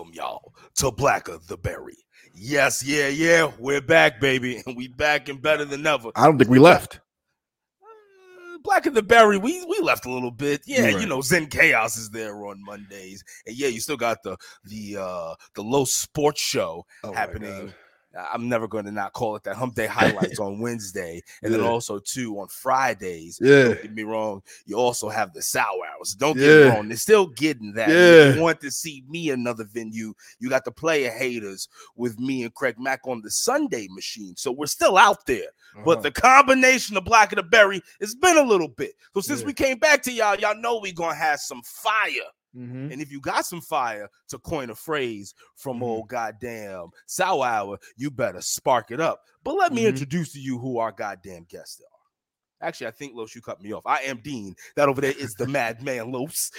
Welcome, y'all, to Blacker the Berry. Yes, yeah, we're back, baby, and we back and better than ever. I don't think we left. Blacker the Berry, we left a little bit. Yeah, Right. you know, Zen Chaos is there on Mondays, and yeah, you still got the Low Sports Show happening. I'm never going to not call it that. Hump Day Highlights on Wednesday, and then also too on Fridays. Yeah. Don't get me wrong. You also have the Sour Hours. Don't get me wrong. They're still getting that. If you want to see me in another venue, you got the Player Haters with me and Craig Mack on the Sunday Machine. So we're still out there. But the combination of Black and the Berry, it's been a little bit. So since we came back to y'all know we're going to have some fire. And if you got some fire, to coin a phrase from old goddamn Sour Hour, you better spark it up. But let me introduce to you who our goddamn guests are. Actually, I think, Los, you cut me off. I am Dean. That over there is the madman, Los.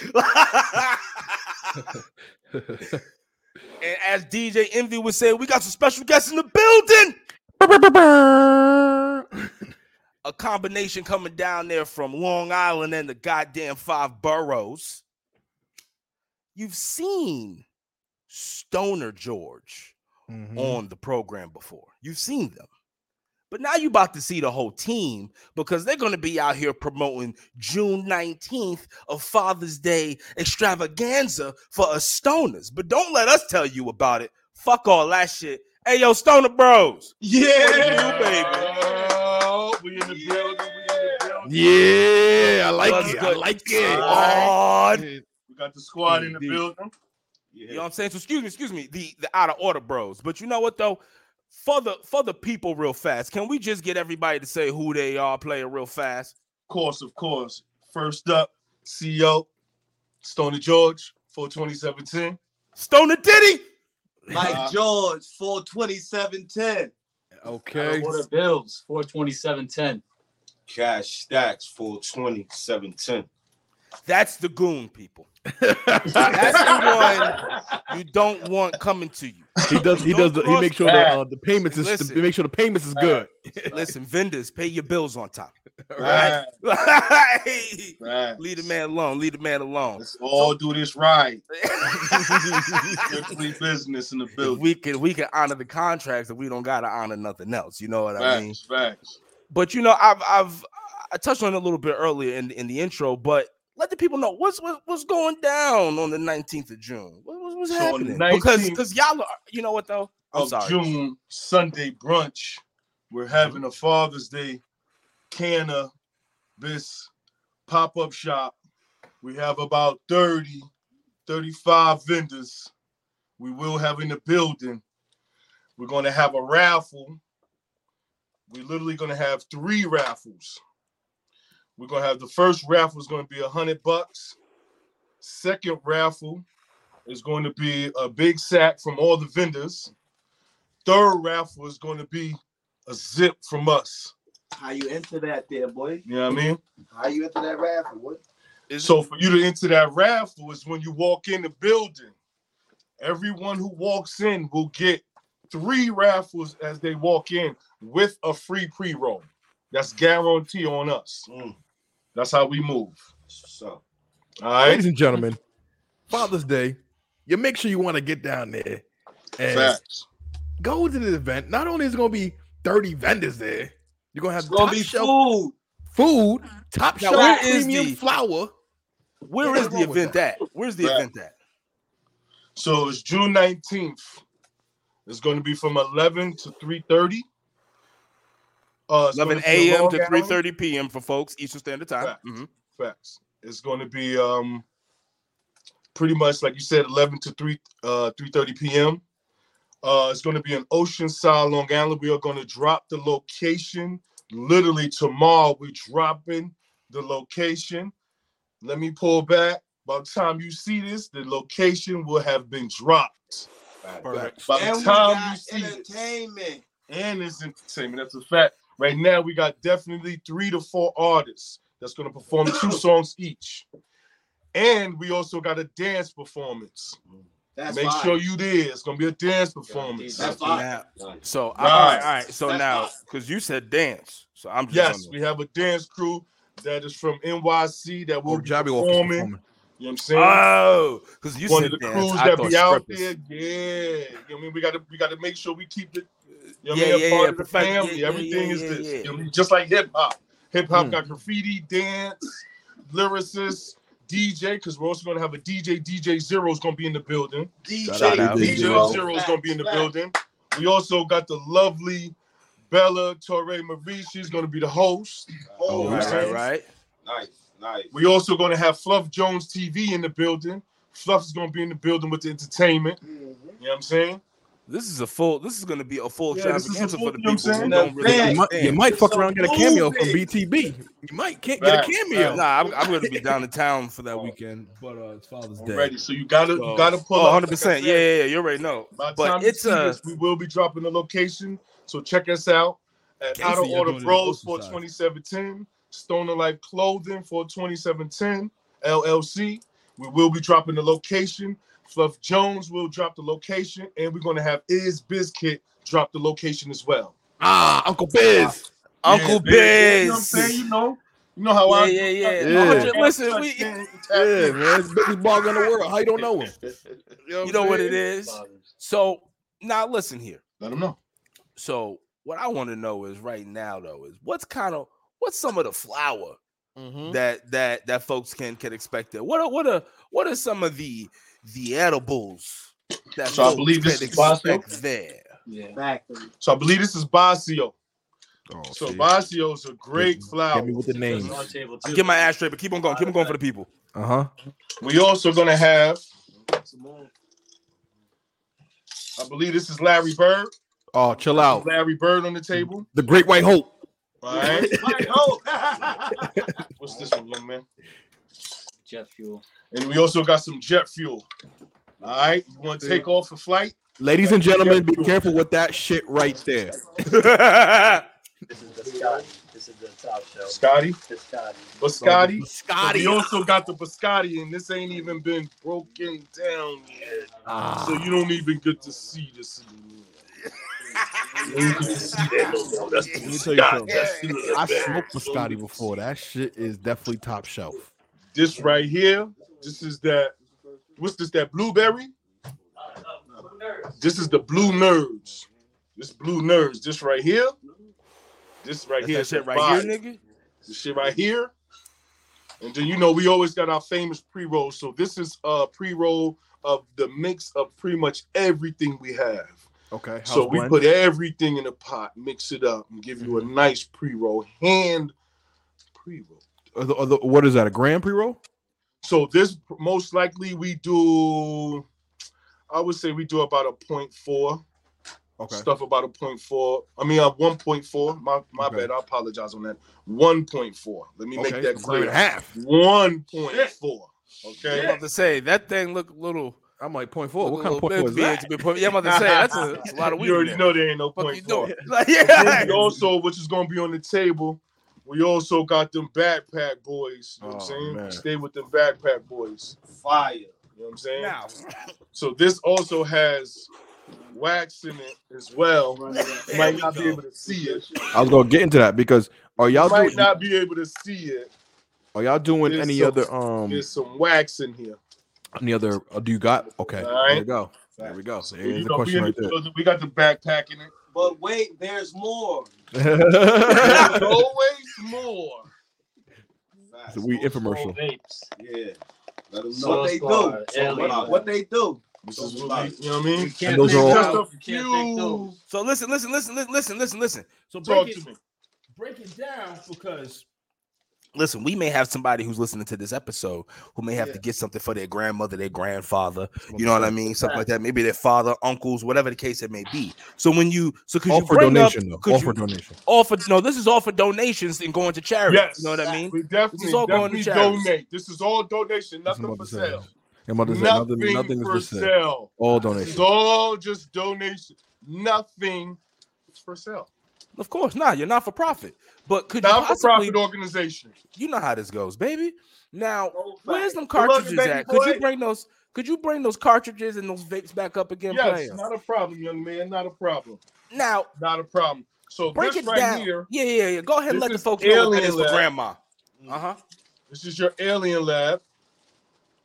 And as DJ Envy would say, we got some special guests in the building. A combination coming down there from Long Island and the goddamn 5 boroughs. You've seen Stoner George on the program before. You've seen them. But now you're about to see the whole team because they're going to be out here promoting June 19th of Father's Day extravaganza for us stoners. But don't let us tell you about it. Fuck all that shit. Hey, yo, Stoner Bros. Yeah. What you, baby? We in the building. Yeah, I like it. I like it. We got the squad in the building. You know what I'm saying? So excuse me, the out of order bros. But you know what though? For the people real fast, can we just get everybody to say who they are, player real fast? Of course. First up, CEO, Stoner George, 42710. Stoner Diddy. Mike George, 42710. Okay. Order Bills, 42710. Cash Stacks, 42710. That's the goon, people. That's the one you don't want coming to you. He makes sure the payments is make sure the payments is good. Listen, vendors, pay your bills on time. Right. Leave the man alone. Let's all do this right. Strictly business in the building. We can honor the contracts and we don't gotta honor nothing else. You know what I mean? Facts. But you know, I touched on it a little bit earlier in the intro, but let the people know what's going down on the 19th of June. What's happening? Because y'all are, you know what though? I'm sorry. June Sunday brunch. We're having a Father's Day cannabis pop-up shop. We have about 35 vendors. We will have in the building. We're going to have a raffle. We're literally going to have 3 raffles. We're going to have the first raffle is going to be $100. Second raffle is going to be a big sack from all the vendors. Third raffle is going to be a zip from us. How you enter that there, boy? You know what I mean? How you enter that raffle, boy? So for you to enter that raffle is when you walk in the building. Everyone who walks in will get 3 raffles as they walk in with a free pre-roll. That's guarantee on us. That's how we move. So, all right, ladies and gentlemen, Father's Day. You make sure you want to get down there and go to the event. Not only is it going to be 30 vendors there, you're going to have top shelf food, top shelf premium flour. Where is the event at? Where's the event at? So it's June 19th. It's going to be from 11 to 3:30. 11 a.m. to 3:30 p.m. for folks, Eastern Standard Time. Facts. It's going to be pretty much like you said, 11 to 3:30 p.m. It's going to be in Oceanside, Long Island. We are going to drop the location literally tomorrow. We're dropping the location. Let me pull back. By the time you see this, the location will have been dropped. By the time you see entertainment. And it's entertainment. That's a fact. Right now, we got definitely 3 to 4 artists that's going to perform 2 songs each. And we also got a dance performance. Make sure you there. It's going to be a dance performance. That's fine. So, all right. So now, because you said dance. So I'm just we have a dance crew that is from NYC that will be performing. You know what I'm saying? Oh, because you one said of the dance. crews I that thought be out strippers. there. Yeah. You know what I mean? We gotta make sure we keep it. You know what Yeah, I mean? yeah, Part yeah. of the Perfect. family. Yeah, Everything yeah, is yeah, this. yeah. You know what I mean? Just like hip hop. Hip hop got graffiti, dance, lyricists, DJ, because we're also gonna have a DJ Zero is gonna be in the building. Shout out. DJ Zero is gonna be in the building. We also got the lovely Bella Torre Marie. She's gonna be the host. Oh, right. Nice. We also gonna have Fluff Jones TV in the building. Fluff is gonna be in the building with the entertainment. You know what I'm saying? This is going to be a full this is a extravaganza full, for the you know what people I'm who saying? don't really understand. You might fuck around and get a cameo from BTB. You might can't get a cameo. Nah, I'm going to be down in town for that weekend, but it's Father's Day. Ready, so you gotta pull up. 100%. Yeah, you already know. By the But time it's you see this, we will be dropping the location. So check us out at Out of Order Bros for 2710, Stoner Life Clothing for 2710 LLC. We will be dropping the location. Fluff Jones will drop the location, and we're gonna have Bizkit drop the location as well. Uncle Biz. Uncle Biz. You know what I'm saying? You know how I Yeah. Listen, man, it's biggest blog in the world. How you don't know him? You know what it is. So now listen here. Let them know. So what I want to know is right now though is what's some of the flour that folks can expect there. What are some of the edibles that so I believe this is expect there? Yeah. So I believe this is Basio. So see. Basio is a great flower. Get me with the names. I'm getting my ass straight, but keep on going for the people. We also gonna have. I believe this is Larry Bird. Oh, chill out. Larry Bird on the table. The Great White Hope. All right. What's this one, young man? Jet fuel. And we also got some jet fuel. All right. You want to take off a flight? Ladies and gentlemen, be careful with that shit right there. This is the Scotty. This is the top shelf. Scotty? Biscotti. Biscotti. We also got the Biscotti, and this ain't even been broken down yet. So you don't even get to see this anymore. Let me tell you something. I smoked Biscotti before. That shit is definitely top shelf. This right here, this is that. What's this? That blueberry? This is the Blue Nerds. This Blue Nerds. This right here. This right here. That shit right here, nigga. This shit right here. And then we always got our famous pre-roll. So this is a pre-roll of the mix of pretty much everything we have. Okay. So we put everything in a pot, mix it up, and give you a nice pre-roll. Hand pre-roll. What is that? A gram pre-roll? So this most likely we do. I would say we do about a 0.4. Okay. Stuff about a 0.4. I mean, 1.4. My bad. I apologize on that. 1.4. Let me make that clear. Half. 1.4. Okay. I'm about to say that thing look a little. I'm like 0.4. What kind of 0.4 is that? Yeah, I'm about to say that's a lot of weed. You already know there ain't no 0.4. Yeah. Also, which is gonna be on the table. We also got them backpack boys. You know what I'm saying? Man. Stay with them backpack boys. Fire. You know what I'm saying? Now. So this also has wax in it as well. You might not be able to see it. I was gonna get into that because are y'all might not be able to see it. Are y'all doing There's any some- other There's some wax in here. any other? Do you got? Okay, All right. there you go. There we go. So here's the question right there. We got the backpack in it. But wait, there's more. There's always more. It's a weed infomercial. Yeah. Let them know. What they do? What they do? This is what we, you know what I mean? And those are all. Just a few. So listen. So Talk to me. break it down because listen, we may have somebody who's listening to this episode who may have to get something for their grandmother, their grandfather, you know what I mean? Something like that. Maybe their father, uncles, whatever the case it may be. So could you Offer bring donation up, though. Offer donation. This is all for donations and going to charity. Yes. You know what I mean? We This is all going to definitely charity. donate. This is all donation, nothing for sale. I'm about to say nothing is for for sale. sale. All This donation. is all just donation. Nothing is for sale. Of course, you're not for profit. But could you Not for possibly, profit organization. you know how this goes, baby. Now, Oh, where's them Good luck, cartridges baby at? boy. Could you bring those cartridges and those vapes back up again, Yes, player? not a problem, young man. Not a problem. Now, Not a problem. So break this it right down. here, Yeah. Go ahead and This let the is folks know what that Alien is for Lab. grandma. this is your Alien Lab.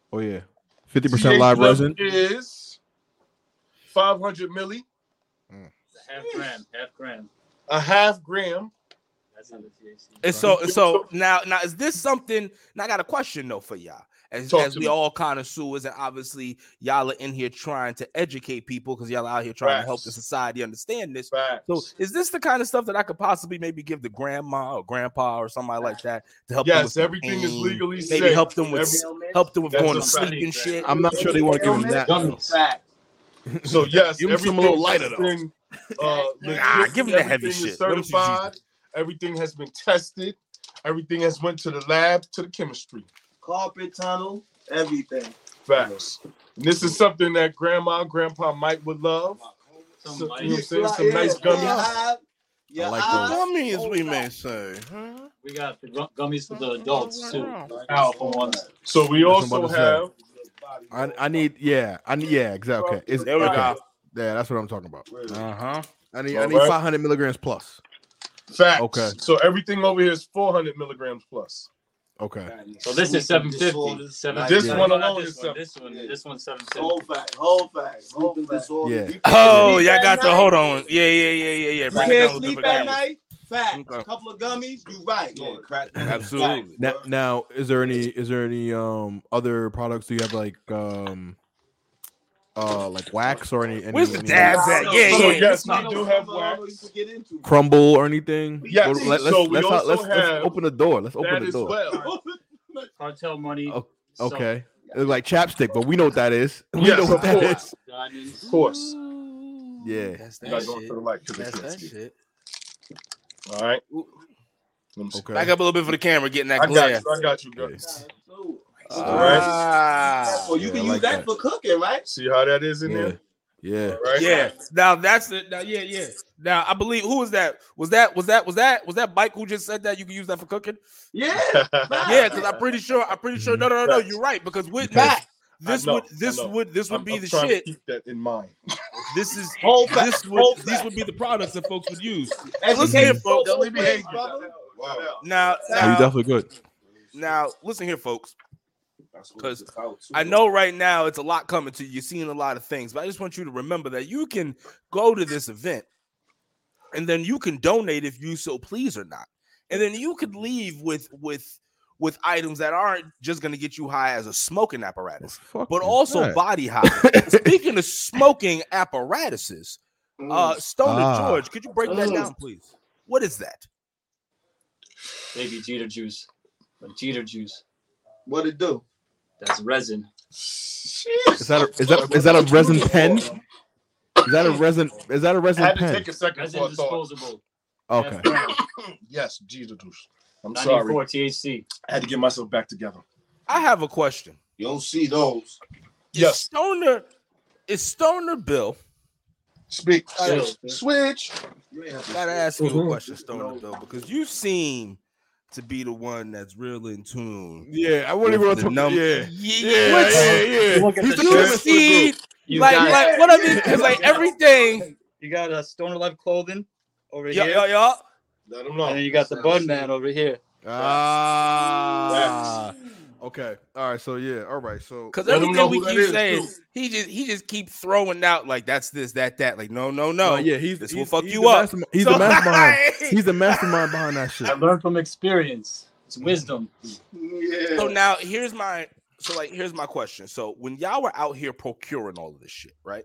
Oh yeah, 50% live resin is 500 milli. Half gram. A half gram. That's not the THC. And so now is this something? Now I got a question though for y'all. As we all connoisseurs, and obviously y'all are in here trying to educate people because y'all are out here trying to help the society understand this. So is this the kind of stuff that I could possibly maybe give the grandma or grandpa or somebody like that to help them with everything is legally safe. Maybe help them with going to sleep and shit. I'm not sure they want to give them that. So yes, give them some a little lighter though. Give them the heavy shit. Certified. Everything has been tested. Everything has went to the lab, to the chemistry. Carpet tunnel, everything. Facts. And this is something that grandpa Mike would love. You know what I'm saying? Some nice gummies. I like those. Gummies, we may say. Huh? We got the gummies for the adults too. Powerful ones. So we also have. I need exactly. Okay. There we go. Yeah, that's what I'm talking about. I need 500 milligrams plus. Facts. Okay. So everything over here is 400 milligrams plus. Okay. So this is 750. This one alone is 750. This one's 750. Whole facts. Yeah. Oh, y'all got the hold on. Yeah. You can't sleep at night. Facts. A couple of gummies. You right. Absolutely. Now, is there any other products? Do you have like wax or any? Where's the dabs at? So yes, we do have wax. Crumble or anything? Yes. Let's open the door. Let's open the door. Well. Cartel money. Okay. It's like chapstick, but we know what that is. Yes, know what that is. Of course. Yeah. That's that shit. All right. Okay. Back up a little bit for the camera, getting that glare. I got you, guys. All right. Well, you can use that for cooking, right? See how that is in there? Yeah. Right? Yeah. Now that's it. Now, yeah. Now I believe who was that? Was that Mike who just said that you can use that for cooking? Yeah. Yeah, because I'm pretty sure. No. You're right because with that. This would be the shit. Keep that in mind. These would be the products that folks would use. Listen here, folks. Now, you definitely good. Now, listen here, folks. Because I know right now it's a lot coming to you. You're seeing a lot of things, but I just want you to remember that you can go to this event, and then you can donate if you so please or not, and then you could leave with items that aren't just going to get you high as a smoking apparatus, but also body high. Speaking of smoking apparatuses, Stoner George, could you break that down, please? What is that? Baby Jeter juice. Jeter juice. What it do? That's resin. Is that a resin pen? Is that a resin I had to pen? take a second Resin for a disposable. thought. Okay. Yes, Jeter juice. I'm 94 sorry. THC. I had to get myself back together. I have a question. You don't see those. Yes. Is Stoner Bill? Speak. Switch. Gotta ask you a question, Stoner Bill, because you seem to be the one that's real in tune. Yeah, I wouldn't even talk. Yeah. You see, like what I mean, because like everything. You got a Stoner Life clothing over here. Yeah. Let them know. And then you got the Bud Man over here. Okay. All right. So yeah. All right. So because everything we keep saying, he just keep throwing out like that's this, that. Like no. Yeah. This will fuck you up. He's the mastermind. He's the mastermind behind that shit. I learned from experience. It's wisdom. Yeah. So now here's my question. So when y'all were out here procuring all of this shit, right?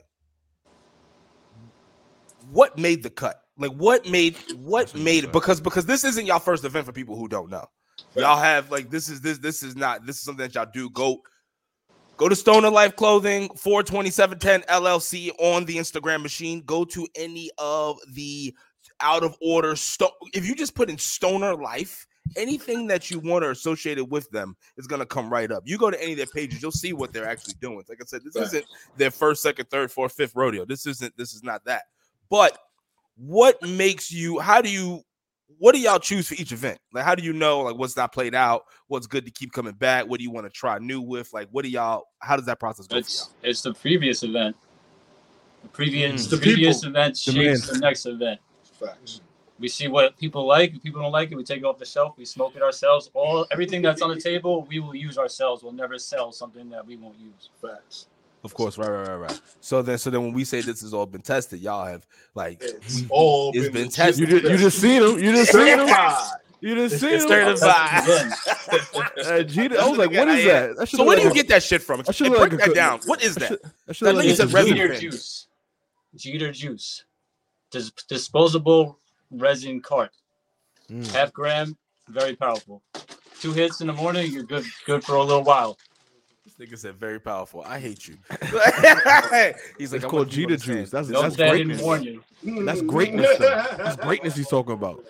What made the cut? Like what made it? Because this isn't y'all first event for people who don't know. Y'all have like this is something that y'all do. Go to Stoner Life Clothing 42710 LLC on the Instagram machine. Go to any of the out of order if you just put in Stoner Life, anything that you want or associated with them is gonna come right up. You go to any of their pages, you'll see what they're actually doing. Like I said, this isn't their first, second, third, fourth, fifth rodeo. This is not that. But what makes you? What do y'all choose for each event? Like, how do you know like what's not played out? What's good to keep coming back? What do you want to try new with? Like, what do y'all? How does that process go? It's the previous event. The previous event shapes the next event. Facts. We see what people like. If people don't like it, we take it off the shelf. We smoke it ourselves. Everything that's on the table, we will use ourselves. We'll never sell something that we won't use. Facts. Of course, right. So then when we say this has all been tested, y'all have like It's been tested. You just seen them. You just seen them. You didn't see It's them. certified. I was like, what is that? So where do you get that shit from? Break that down. What is that? Jeter juice. Jeter juice. Disposable resin cart. Half gram, very powerful. 2 hits in the morning, you're good for a little while. This nigga said very powerful. I hate you. He's like, it's called Jeter juice. That's greatness. That's greatness. That's greatness he's talking about.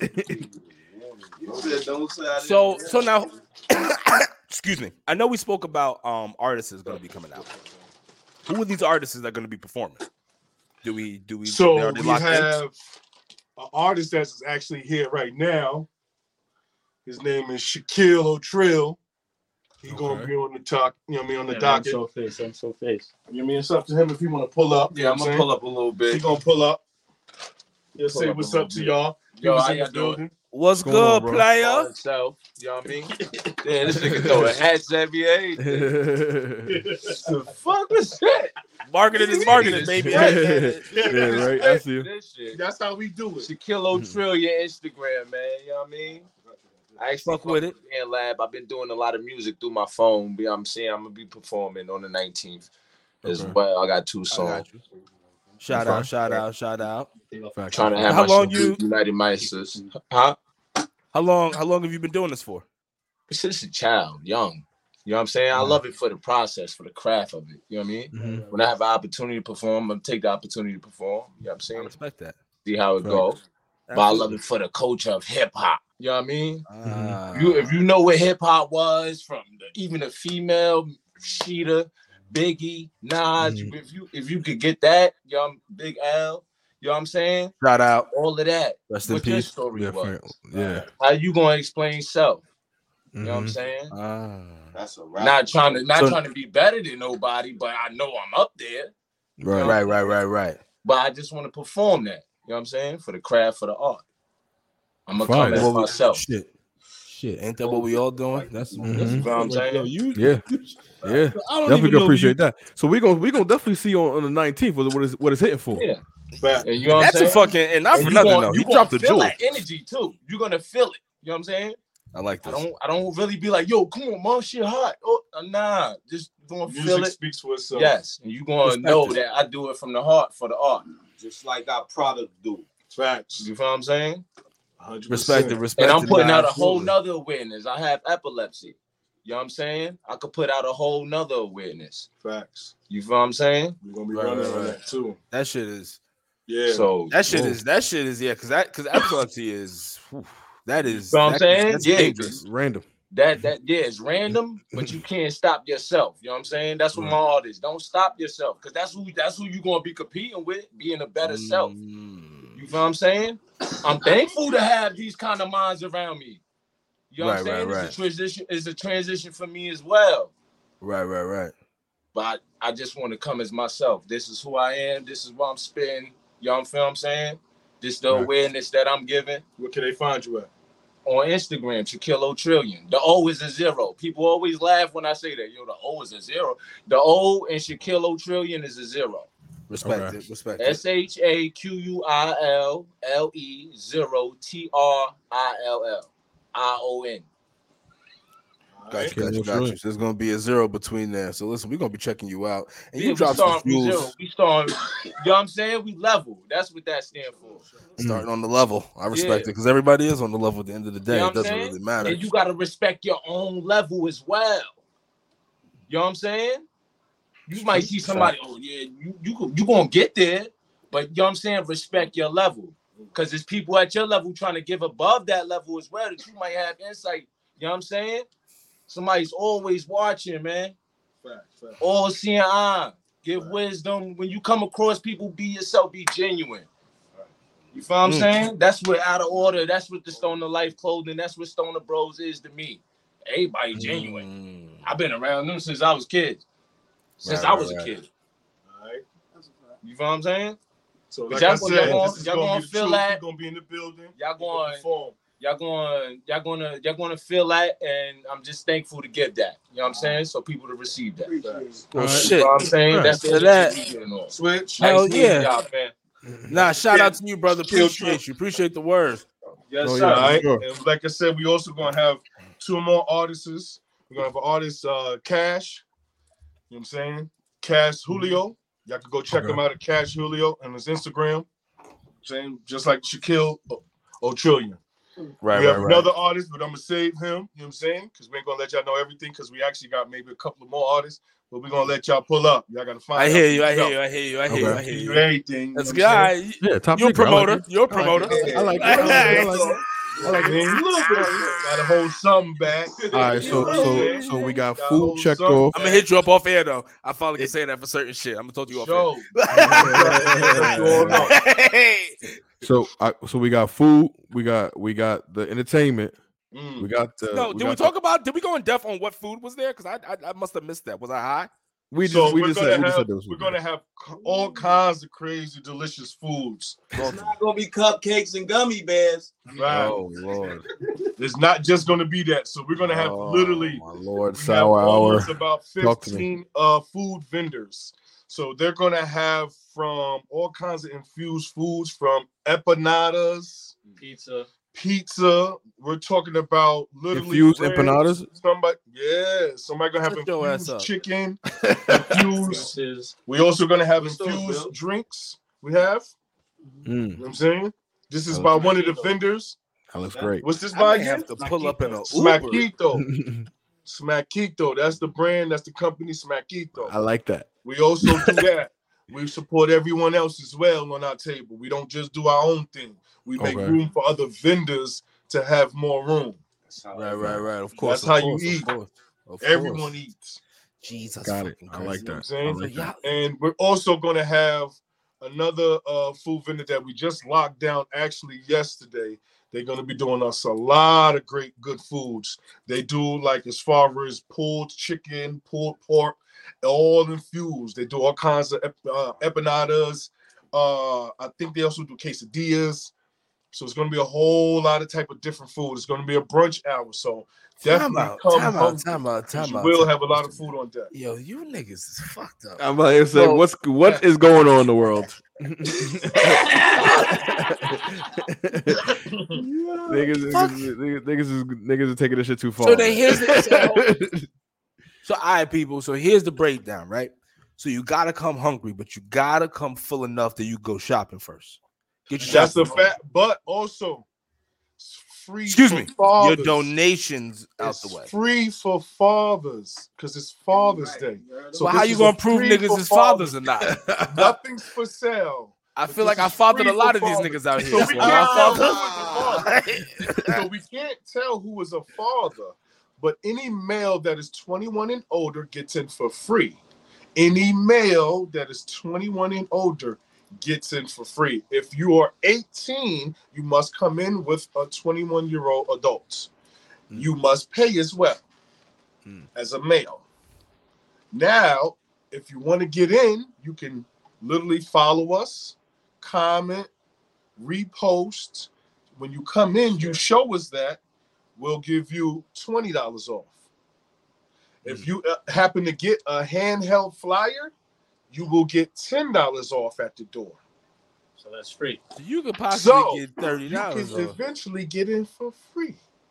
So now, excuse me. I know we spoke about artists is going to be coming out. Who are these artists that are going to be performing? Do we? So we have an artist that's actually here right now. His name is Shaquille O'Trill. He's gonna be on the talk. You know what I mean, on the docket. I'm so face. You know what I mean? It's up to him if he want to pull up. Yeah, I'm gonna pull up a little bit. He's gonna pull up. He'll say what's up to y'all. Yo, how y'all doing? What's good, player? So, you know what I mean? Damn, this nigga throwing hats every day. The fuck was that? Marketing is marketing, baby. Yeah, right. I see you. That's how we do it. Shaquille O'Trill, your Instagram, man. You know what I mean? I actually fuck with it. In lab. I've been doing a lot of music through my phone. You know what I'm saying? I'm gonna be performing on the 19th as well. I got 2 songs. Shout out. Trying to have how my long shit United Masters. Huh? How long have you been doing this for? Since a child, young. You know what I'm saying? I love it for the process, for the craft of it. You know what I mean? Mm-hmm. When I have an opportunity to perform, I'm gonna take the opportunity to perform. You know what I'm saying? I respect that. See how it goes. But I love it for the culture of hip hop. You know what I mean? If you know what hip hop was, from even the female Sheeta, Biggie, Nas, if you could get that, young Big L, you know what I'm saying? Shout out. All of that. Rest in what your peace. story was. Yeah. How you gonna explain self? You know what I'm saying? That's a wrap. Not trying to be better than nobody, but I know I'm up there. Right. But I just want to perform that. You know what I'm saying? For the craft, for the art. I'm gonna come as myself. Shit, ain't that what we all doing? That's what I'm saying. Yeah. Definitely gonna appreciate that. So we gonna definitely see you on the 19th what it's hitting for. Yeah. And you know what that's I'm saying? a fucking and not for nothing though. You dropped the jewel. That energy too. You're gonna feel it. You know what I'm saying? I like this. I don't really be like, yo, come on, mom, shit hot. Oh, nah, just gonna feel it. Speaks for itself. Yes, and you gonna know that I do it from the heart for the art, just like our product do. Facts. You feel what I'm saying? 100%. Respect it. And I'm putting out a whole nother awareness. I have epilepsy. You know what I'm saying? I could put out a whole nother awareness. Facts. You feel what I'm saying? We're gonna be running on that too. That shit is. Yeah. So that shit is yeah. Because epilepsy is. That is. You know what I'm saying? That's yeah. dangerous. Random. It's random, but you can't stop yourself. You know what I'm saying? That's what my art is. Don't stop yourself, because that's who you gonna be competing with, being a better self. You feel what I'm saying? I'm thankful to have these kind of minds around me. You know what I'm saying? Right. It's a transition for me as well. Right. But I just want to come as myself. This is who I am. This is what I'm spitting. You know what I'm saying? This is the awareness that I'm giving. Where can they find you at? On Instagram, Shaquille O'Trillion. The O is a 0. People always laugh when I say that. Yo, the O is a 0. The O in Shaquille O'Trillion is a 0. Respect it. SHAQUILLE 0 TRILL Got you. There's gonna be a 0 between there. So listen, we're gonna be checking you out. And you drop some views. We start, you know what I'm saying? We level. That's what that stands for. Starting on the level. I respect it, because everybody is on the level at the end of the day. You know it doesn't really matter. And you gotta respect your own level as well. You know what I'm saying? You might see somebody, oh yeah, you gonna get there, but you know what I'm saying? Respect your level. Because there's people at your level trying to give above that level as well that you might have insight. You know what I'm saying? Somebody's always watching, man. Fact. All seeing eye. Give wisdom. When you come across people, be yourself, be genuine. You feel what I'm saying? That's what Out of Order, that's what the Stoner Life clothing, that's what Stoner Bros is to me. Everybody genuine. I've been around them since I was a kid. Since I was a kid. All right. You feel what I'm saying? So like I said, y'all gonna feel that. We're gonna be in the building. Y'all gonna feel that, and I'm just thankful to get that. You know what I'm saying? So people to receive that. Well, shit. You know what I'm saying? That's the that. Switch. Hell yeah. Y'all, man. Nah, shout out to you, brother. Appreciate you. Appreciate the words. Yes, sir. Sure. Right. And like I said, we also gonna have 2 more artists. We're gonna have an artist, Cash. You know what I'm saying? Cash Julio. Y'all can go check him out at Cash Julio on his Instagram. Saying just like Shaquille O'Trillion. Right. We have another artist, but I'm gonna save him. You know what I'm saying? Because we ain't gonna let y'all know everything. Because we actually got maybe a couple of more artists, but we're gonna let y'all pull up. Y'all gotta find. I hear you. Everything. That's good. Yeah, top. You're a promoter. You're a promoter. I like it. Gotta hold something back. All right, so we got food checked off. I'm gonna hit you up off air though. I finally can say that for certain shit. I'm gonna talk to you off air. So we got food. We got the entertainment. We got the. No, did we go in depth on what food was there? Because I must have missed that. Was I high? We're gonna have all kinds of crazy, delicious foods. It's not gonna be cupcakes and gummy bears. Right. Oh Lord. It's not just gonna be that. So we're gonna have literally my Lord, sour hour. About 15 food vendors. So they're gonna have from all kinds of infused foods, from empanadas, pizza. We're talking about literally infused empanadas. Somebody gonna have infused chicken. Infused. We also gonna have infused drinks. We have. You know what I'm saying? This is by one of the vendors. That looks great. What's this by again? Have to pull up in a Smackito. Smackito. That's the brand. That's the company. Smackito. I like that. We also do that. We support everyone else as well on our table. We don't just do our own thing. We make room for other vendors to have more room. Right. Of course. That's how you eat. Everyone eats. Jesus. Got it. I like that. And we're also going to have another food vendor that we just locked down actually yesterday. They're going to be doing us a lot of good foods. They do like as far as pulled chicken, pulled pork, all infused. They do all kinds of empanadas. I think they also do quesadillas. So it's going to be a whole lot of type of different food. It's going to be a brunch hour. So definitely time out. We'll have a lot of food on deck. Yo, you niggas is fucked up. I'm about to say, what is going on in the world? Niggas are taking this shit too far. So then here's the so all right, people. So here's the breakdown, right? So you gotta come hungry, but you gotta come full enough that you go shopping first. That's a fact, but also free. Excuse me, fathers. Your donations out the way. Free for fathers because it's Father's Day. So how you gonna prove niggas is fathers or not? Nothing's for sale. I feel like I fathered a lot of these niggas out here. So we can't tell who is a father, but any male that is 21 and older gets in for free. Any male that is 21 and older gets in for free. If you are 18, you must come in with a 21-year-old adult. You must pay as well as a male. Now, if you want to get in, you can literally follow us, comment, repost. When you come in, you show us that, we'll give you $20 off. If you happen to get a handheld flyer, you will get $10 off at the door. So that's free. You could possibly get $30. You can eventually get in for free.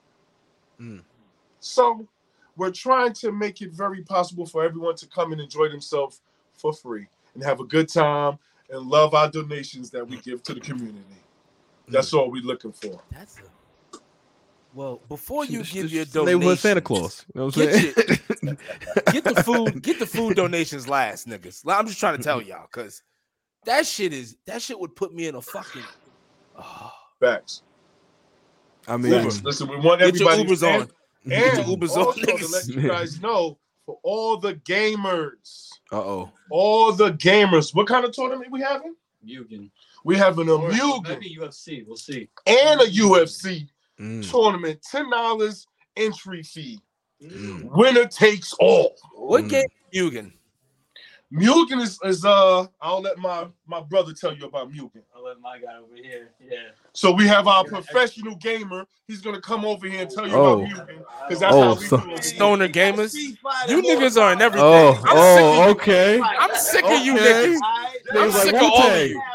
So we're trying to make it very possible for everyone to come and enjoy themselves for free and have a good time and love our donations that we give to the community. That's all we're looking for. Well, before you give your donations, neighborhood Santa Claus. You know what I'm saying? Get the food donations last, niggas. I'm just trying to tell y'all, because that shit would put me in a fucking facts. I mean, listen, we want everybody get your Ubers on. And also to let you guys know, for all the gamers. All the gamers. What kind of tournament we having? Mugen. We having a Mugen. Maybe UFC. We'll see. And a UFC tournament. $10 entry fee. Winner takes all. What game is Mugen? Mugen is I'll let my brother tell you about Mugen. I'll let my guy over here. Yeah. So we have our professional gamer. He's gonna come over here and tell you about Mugen because that's how we do it. Stoner gamers. You niggas are in everything. Okay. I'm sick of you niggas. I'm sick of all of you.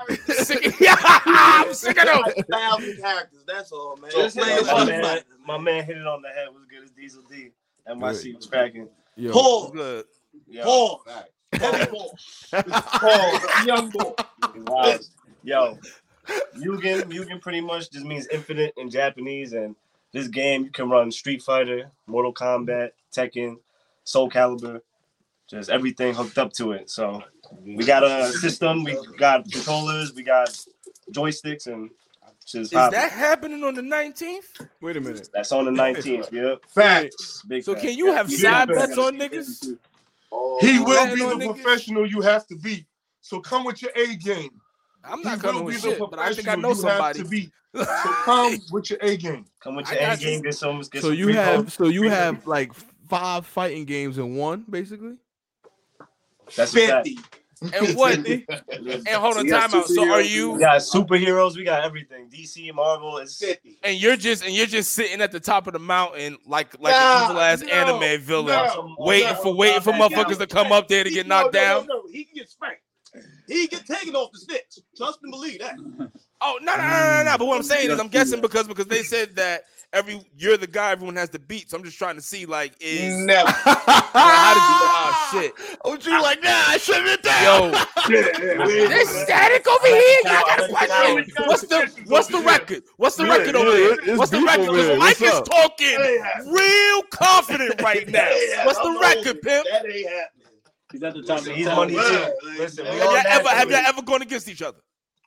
I'm sick of them. 1,000 characters. That's all, man. My man hit it on the head. Was good as Diesel D. NYC was cracking. Pause. Good. Pause. Heavy pause. Pause. Young boy. Wow. Yo, Mugen pretty much just means infinite in Japanese, and this game you can run Street Fighter, Mortal Kombat, Tekken, Soul Calibur, just everything hooked up to it. So we got a system, we got controllers, we got joysticks, and is that happening on the 19th? Wait a minute. That's on the 19th. Yep. Facts. Big so facts. Can you have side bets on niggas? He will be the professional you have to be. So come with your A game. I'm not coming with shit, but I think I know somebody. So come with your A game. Come with your A game. Get some. So you have like 5 fighting games in one, basically. That's 50. And what? And hold on, time out. So are you? We got superheroes. We got everything. DC, Marvel. It's 50. And you're just sitting at the top of the mountain like an evil ass anime villain, waiting for motherfuckers to come up there to get knocked down. No. He can get spanked. He get taken off the sticks. Trust and believe that. Oh no! But what I'm saying is, I'm guessing because they said that you're the guy everyone has to beat. So I'm just trying to see like Never. How did you? Shit. OG like I shut it down. Yo, there's static over here. I got a question. What's the record? What's the record over here? What's the record? Because Mike is talking real confident right now. What's the record, pimp? That ain't happening. He's at the top. He's money too. Listen, have you ever gone against each other?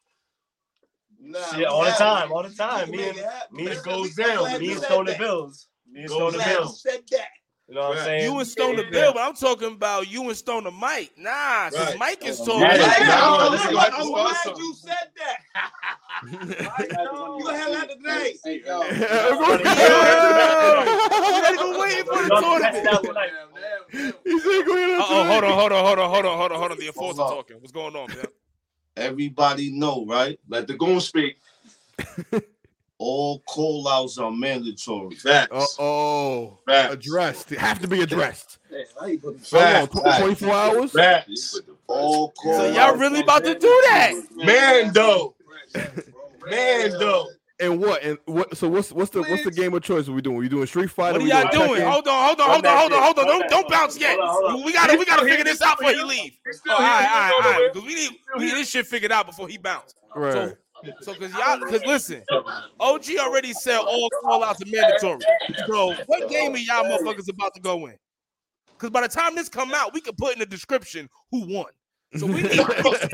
Nah, shit, all the time. Me and goes down. Me and Stoner Bills. Said that. You know what I'm saying? You and Stoner Bill, but I'm talking about you and Stoner Mike. Nah, because Mike is talking. I'm glad you said that. You had the day. We're waiting for the tournament. Hold on. The enforcer talking. What's going on, man? Everybody know, right? Let the goon speak. All call outs are mandatory. Facts. Addressed. They have to be addressed. Facts. 24 hours? Facts. All call So y'all really about to do that? Man, though. And what? So what's the game of choice we doing? We doing Street Fighter? What are y'all doing? Hold on. Don't bounce yet. We gotta figure this out before he leave. All right. Because we need this shit figured out before he bounce. Right. So because listen, OG already said all call outs are mandatory. So what game are y'all motherfuckers about to go in? Because by the time this come out, we can put in the description who won. So we need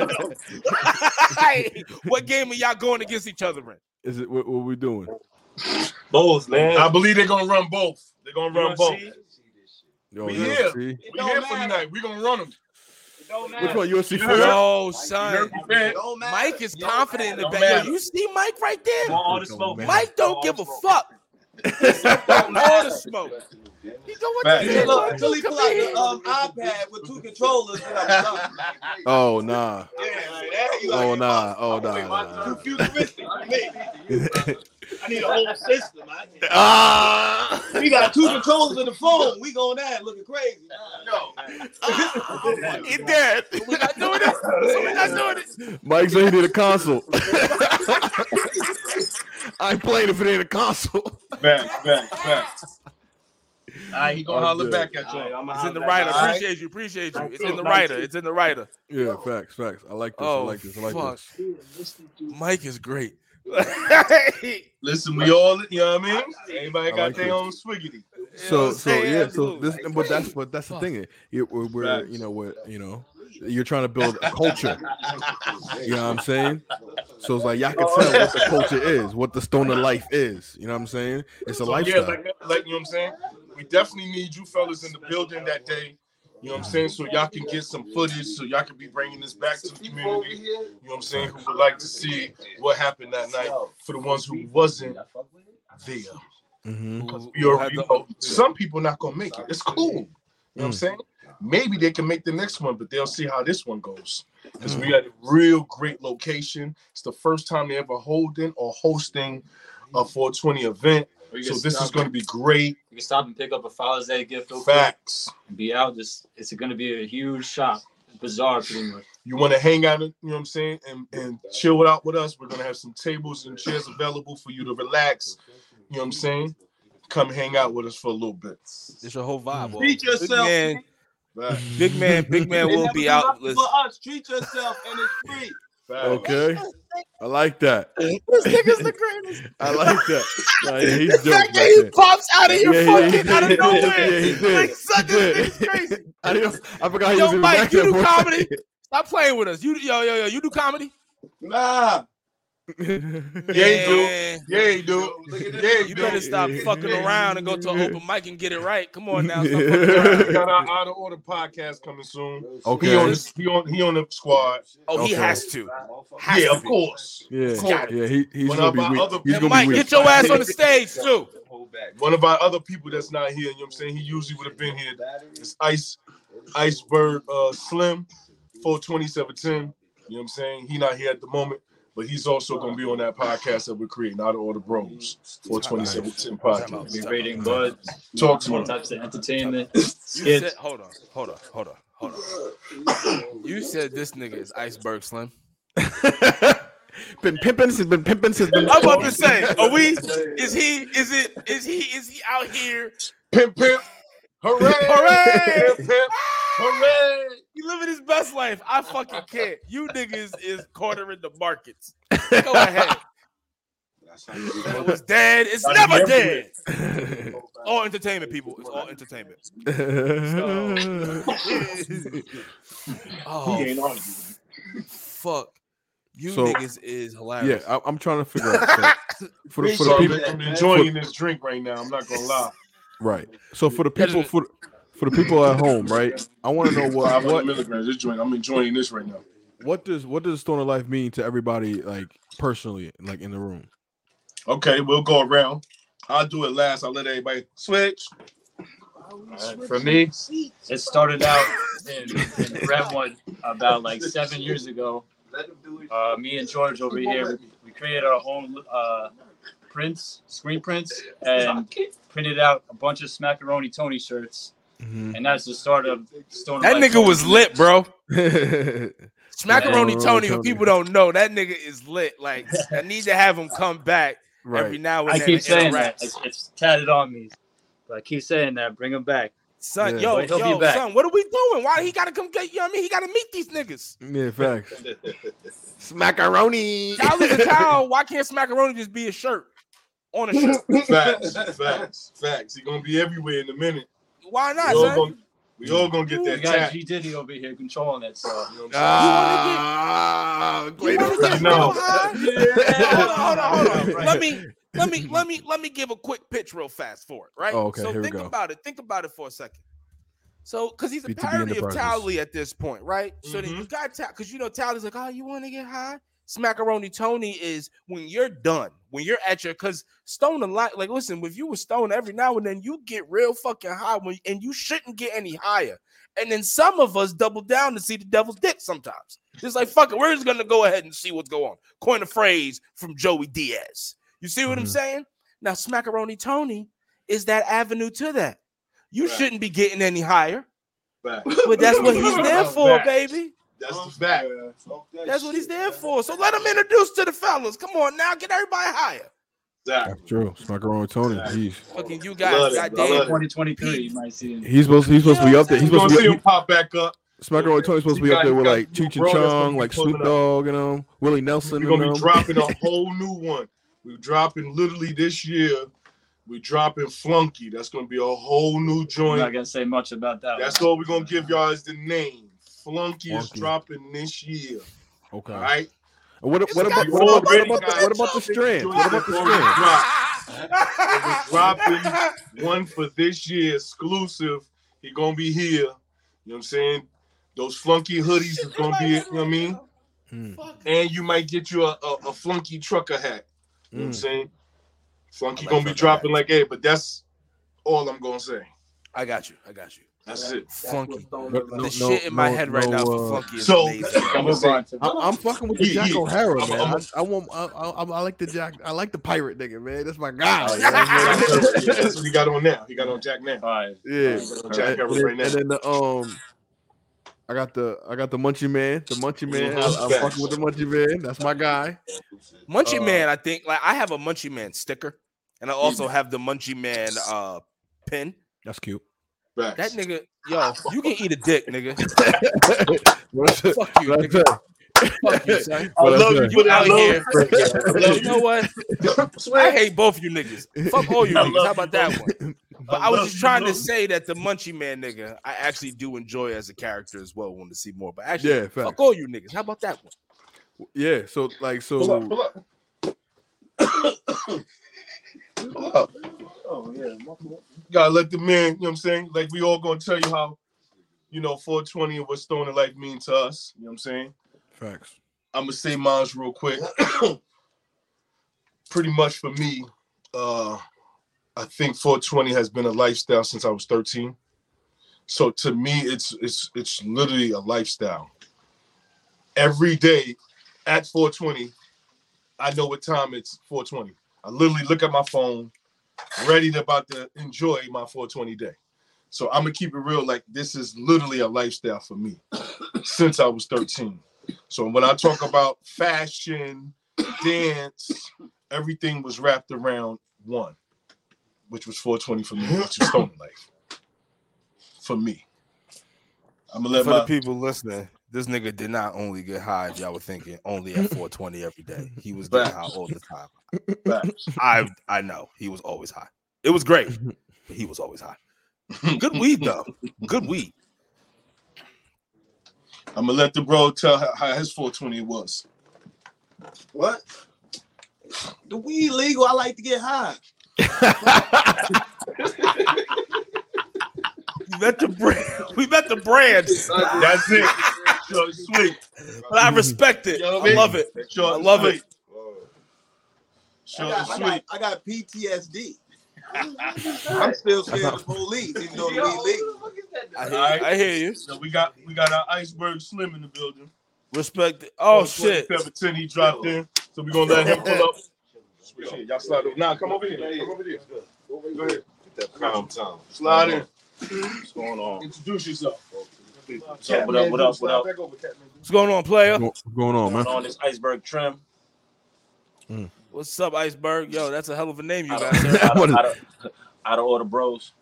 what game are y'all going against each other in? Is it what we doing? Both, man. I believe they're gonna run both. They're gonna run both. We here for tonight. We're gonna run them. Which one? UFC 4? Yo, son. Mike is confident in the back. Yo, you see Mike right there? All the smoke. Mike don't give a fuck. All the smoke. He go with until he pull out the iPad with 2 controllers. Oh nah. Oh nah. Too futuristic for me. I need a whole system. We got 2 controllers in the phone. We going there looking crazy. It dead. We're not doing it. Mike said he did a console. I ain't playing if it ain't a console. Facts. All right, he gonna holler back at you. It's in the writer. Appreciate you. It's in the writer. Yeah, facts. I like this. Mike is great. Listen, we all, you know what I mean? Everybody got their own swiggity. So this, but that's the thing. You're trying to build a culture. You know what I'm saying? So it's like y'all can tell what the culture is, what the stoner life is. You know what I'm saying? It's a lifestyle. Yeah, like you know what I'm saying? We definitely need you fellas in the building that day. You know what I'm saying? So y'all can get some footage, so y'all can be bringing this back to the community. You know what I'm saying? Who would like to see what happened that night for the ones who wasn't there. Mm-hmm. Because some people not gonna make it. It's cool. You know what I'm saying? maybe they can make the next one, but they'll see how this one goes. Because we got a real great location. It's the first time they ever holding or hosting a 420 event. So this is going to be great. You can stop and pick up a Father's Day gift. Facts. And be out. It's going to be a huge shop. Bazaar, pretty much. You want to hang out, you know what I'm saying, and chill out with us. We're going to have some tables and chairs available for you to relax. You know what I'm saying? Come hang out with us for a little bit. It's your whole vibe. Treat yourself. Big man will be out. For us, treat yourself, and it's free. Okay, I like that. This nigga's the greatest. I like that. Yeah, he's dope. He pops out of your fucking out of nowhere. Yeah, he did. Like, son, this nigga's crazy. I forgot he was in the Mike, back you there do for a comedy. second. Stop playing with us. Yo, you do comedy? Nah. Yeah, he do. You better stop fucking around and go to an open mic and get it right. Come on now. We got our Out of Order podcast coming soon. Okay. He on the squad. Oh, he Okay. has to. Of course. Yeah, Got yeah. He's One gonna of be our weak. other He's And gonna Mike, be weak. get your ass on the stage too. One of our other people that's not here, you know what I'm saying? He usually would have been here. It's Iceberg Slim, 42710. You know what I'm saying? He not here at the moment, but he's also going to be on that podcast that we're creating, Out of Order Bros, 42710 podcast. Be rating Bud. Talk to All him. types of entertainment. You Skits. said, hold on. You said this nigga is Iceberg Slim. Been pimping since I'm about to say, is he out here? Pimp. Hooray! Hooray! Pimp. Hooray! He living his best life. I fucking can't. You niggas is cornering the markets. Go ahead. It was dead. It's never dead. All entertainment, people. It's all entertainment. Oh, fuck. You niggas is hilarious. Yeah, I'm trying to figure out. So, for the people, I'm enjoying this drink right now. I'm not gonna lie. Right. So for the people, for the people at home, right? I want to know what milligrams. This joint. I'm enjoying this right now. What does Stoner Life mean to everybody, like personally, like in the room? Okay, we'll go around. I'll do it last. I'll let everybody switch. For me, it started out in Brentwood about like 7 years ago. Me and George over here, we created our own screen prints, and printed out a bunch of Smackaroni Tony shirts. Mm-hmm. And that's the start of Stoner That Life nigga was lit, bro. Right. Smackaroni Tony, for people don't know, that nigga is lit. Like, I need to have him come back every now and then. I keep saying that. It's tatted on me. But I keep saying that. Bring him back. Son, Yeah. son, what are we doing? Why he gotta come get, you know what I mean? He gotta meet these niggas. Yeah, facts. Smackaroni. Child is a child. Why can't Smackaroni just be a shirt? On a shirt. Facts. He gonna be everywhere in a minute. Why not, son? We all gonna get that We got tap. G Diddy over here controlling that stuff. You wanna get real high? Hold on. Let me give a quick pitch real fast for it, right? Oh, okay, so here we think go. about it. Think about it for a second. So, because he's a BTB parody of Enterprises. Towley at this point, right? So then you got because Towley's like, oh, you want to get high? Smackaroni Tony is when you're done, when you're at your, because Stone and like listen, if you were stoned every now and then, you get real fucking high and you shouldn't get any higher. And then some of us double down to see the devil's dick sometimes. It's like, fuck it, we're just gonna go ahead and see what's going on. Coin a phrase from Joey Diaz. You see what I'm saying? Now, Smackaroni Tony is that avenue to that. You shouldn't be getting any higher. But that's what he's there for, baby. That's the fact. That's what he's there for. So let him introduce to the fellas. Come on now, get everybody higher. That's true. Smackaroni Tony. Jeez. Fucking you guys, goddamn. 2023, you might see him. He's supposed to be up there. He's You're supposed gonna to see be him pop back up. Smackaroni Tony's supposed to be up there with like Cheech and Bro, that's gonna Chong, be like pulling Snoop up. Dogg, you know, Willie Nelson. We're gonna and be them. dropping a whole new one. We're dropping literally this year. We're dropping Flunky. That's gonna be a whole new I'm joint. not gonna say much about that. That's all we're gonna give y'all is the name. Flunky is Flunky. dropping this year. Okay. All right. And what about the strand? What about the strand? We're dropping one for this year exclusive. He gonna be here. You know what I'm saying? Those Flunky hoodies is gonna be it. You know what I mean? And you might get you a Flunky trucker hat. You know what I'm saying? Flunky gonna be dropping like, hey, but that's all I'm gonna say. I got you. That's it. Funky. The shit in my head right now for Funky is amazing. I'm fucking with the Jack O'Hara, man. I like the Jack. I like the pirate nigga, man. That's my guy. That's what he got on now. He got on Jack now. All right. Yeah. Jack right now. And then I got the Munchie Man. The Munchie Man. I'm fucking with the Munchie Man. That's my guy. Munchie Man, I think like I have a Munchie Man sticker, and I also have the Munchie Man pin. That's cute. Facts. That nigga, yo, you can eat a dick, nigga. Fuck you, nigga. Fuck you, son. I love you out here. You know what? I hate both of you niggas. Fuck all you niggas. How about that one? But I was just trying to say that the Munchie Man nigga, I actually do enjoy as a character as well. Want to see more, but actually, fuck all you niggas. How about that one? Yeah. So. Pull up. Oh yeah. Gotta let the man. You know what I'm saying? Like we all gonna tell you how, 420 and what Stoner Life mean to us. You know what I'm saying? Facts. I'm gonna say mine's real quick. Pretty much for me, I think 420 has been a lifestyle since I was 13. So to me, it's literally a lifestyle. Every day at 420, I know what time it's 420. I literally look at my phone, ready to about to enjoy my 420 day. So I'm gonna keep it real. Like this is literally a lifestyle for me since I was 13. So when I talk about fashion, dance, everything was wrapped around one, which was 420 for me, which is Stoner Life. For me. I'm gonna let the people listening. This nigga did not only get high, as y'all were thinking, only at 420 every day. He was getting high all the time. I know. He was always high. It was great, but he was always high. Good weed, though. Good weed. I'm going to let the bro tell how his 420 was. What? The weed legal. I like to get high. We met the brand. That's it. Short, sweet. But I respect it. I love it. I love it. I got PTSD. I'm still scared of the police, even though the weed legal. I hear you. So we got our Iceberg Slim in the building. Respect it. Oh shit. Pepper 10, he dropped in. So we're gonna let him pull up. Shit, y'all slide over. Nah, come over here. Come over here. Go ahead. Get that calm time. Slide in. What's going on? Introduce yourself. So what up? What's going on, player? What's going on, man? On this Iceberg Trim. What's up, Iceberg? Yo, that's a hell of a name you got. Out of order, bros.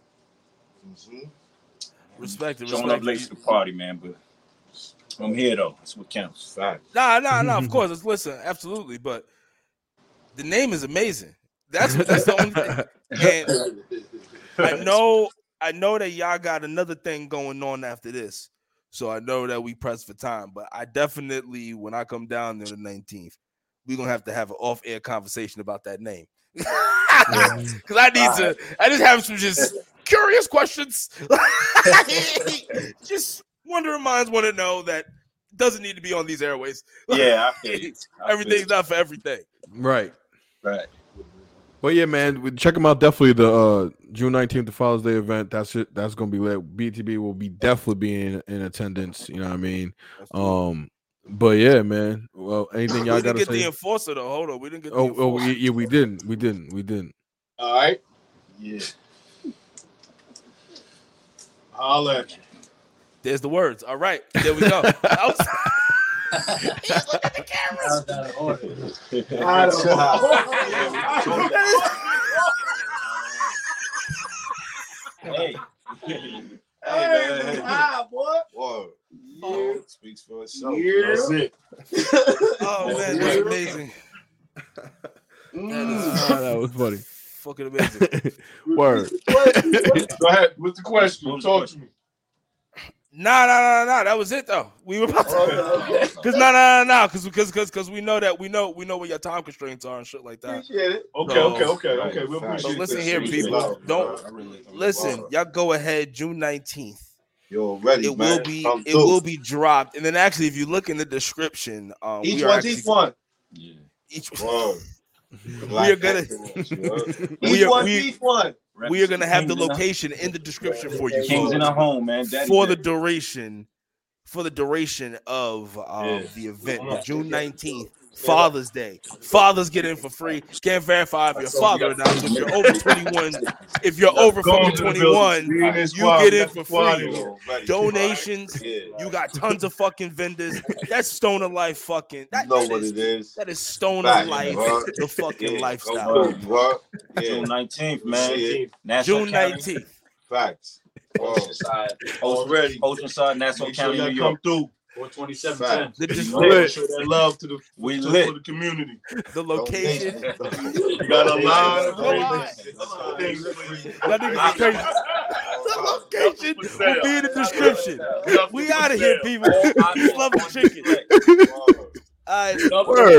Respect it. Showing up late to the party, man, but I'm here though. That's what counts. Nah. Of course, listen, absolutely. But the name is amazing. That's the only thing. And I know that y'all got another thing going on after this, so I know that we press for time. But I definitely, when I come down there the 19th, we're gonna have an off-air conversation about that name. Because I just have some just curious questions. Just wondering minds want to know that it doesn't need to be on these airways. Yeah, everything's not for everything. Right. But yeah, man, check them out. Definitely the June 19th, the Father's Day event. That's it. That's gonna be lit. BTB will be definitely be in attendance. You know what I mean? But yeah, man. Well, anything y'all got to say? We didn't get the enforcer though. Hold on, we didn't get the enforcer. Yeah, we didn't. All right. Yeah. I'll let you. There's the words. All right, there we go. Look at the Hey, boy. Whoa. Yeah. Speaks for itself. Yeah. That's it. Oh man, that's amazing. That was funny. Fucking amazing. Word. Go ahead. What's the question? Talk to me. Nah. That was it though. We were about to because we know that we know what your time constraints are and shit like that. Appreciate it. Okay. We'll appreciate so listen this. here, people. Listen. Y'all go ahead. June 19th. You're ready, it will be dropped, and then actually, if you look in the description, each one. Each one. We are gonna. Each one. We are gonna have the location in the description for you. Kings in a home, man. For the duration of the event, the June 19th. Father's Day. Fathers get in for free. Can't verify if you're a father or not. So if you're over 21, if you're over fucking 21, you get in for free. Donations. You got tons of fucking vendors. That's Stoner Life fucking. That is Stoner Life, the fucking lifestyle. June 19th, man. June 19th. Facts. Oceanside, Nassau County, New York. Come through. 427. Show that love to the community. The location. You got a lot of things. That nigga's crazy. The location will be in the description. We out of here, people. Peace, love, and chicken. All right.